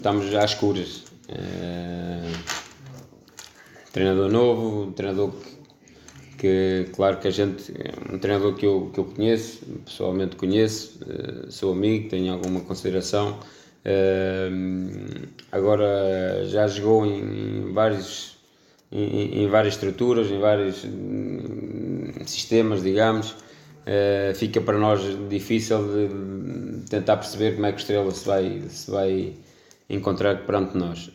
Estamos já às escuras. Treinador novo, um treinador que claro que a gente, um treinador que eu conheço, pessoalmente conheço, sou amigo, tenho alguma consideração. Agora já jogou em várias estruturas, em vários sistemas, digamos. Fica para nós difícil de tentar perceber como é que o Estrela se vai encontrar perante nós.